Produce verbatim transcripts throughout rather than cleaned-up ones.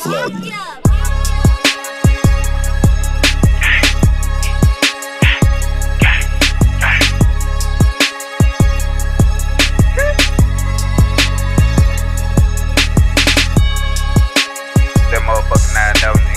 Platinum. That motherfucking nine never nigga.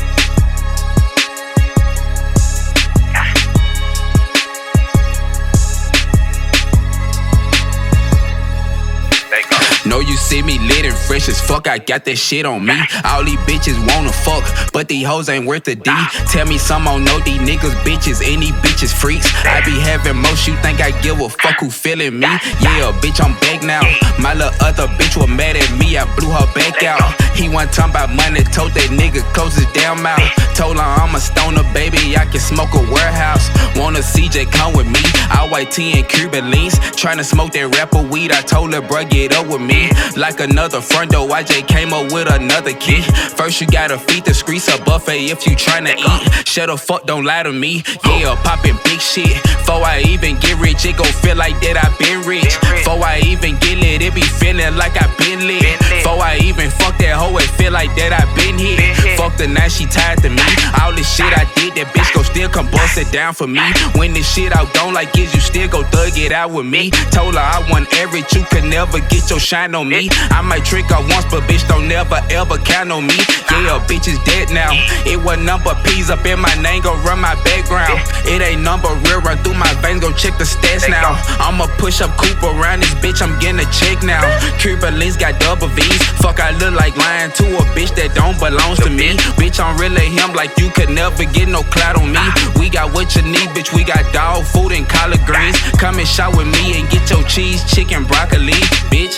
Know you see me lit and fresh as fuck, I got that shit on me. All these bitches wanna fuck, but these hoes ain't worth a D. Tell me some on know these niggas bitches, and these bitches freaks. I be having most, you think I give a fuck who feeling me? Yeah, bitch, I'm back now. My little other bitch was mad at me, I blew her back out. He wasn't talking about money, told that nigga close his damn mouth. Told her I'm a stoner, baby, I can smoke a warehouse. Want a C J, come with me. All white tea and Cuban links. Tryna smoke that rapper weed, I told her, bruh, get up with me. Like another front door, Y J came up with another kid. First you gotta feed the streets a buffet if you tryna eat. Shut the fuck, don't lie to me. Yeah, poppin' big shit. Before I even get rich, it gon' feel like that I been rich. Before I even get lit, it be feeling like I been lit. Before I even fuck that hoe, it feel like that I been hit. Fuck the night, she tied to me. All this shit I did, that bitch gon' still come bust it down for me. When this shit out don't like it, you still go thug it out with me. Told her I want every, you could never get your shine on me. I might trick her once, but bitch don't never ever count on me. Yeah, bitch is dead now. It was number P's up in my name, gon' run my background. It ain't number real, run through my veins, go check the stats now. I'ma push up Coop around this bitch, I'm getting a check now. Cuban links got double V's. Fuck, I look like lying to a bitch that don't belong to me. Bitch, I'm really him, like you could never get no clout on me. We got what you need, bitch, we got dog food and collard greens. Come and shop with me and get your cheese, chicken, broccoli, bitch.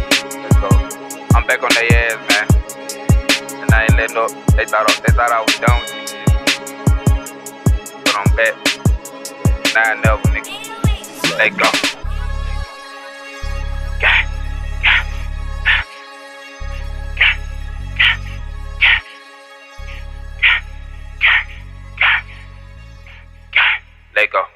I'm back on their ass, man. And I ain't letting up. They thought I, they thought I was done with this shit. But I'm back. Nine never, nigga. Let go. Let go.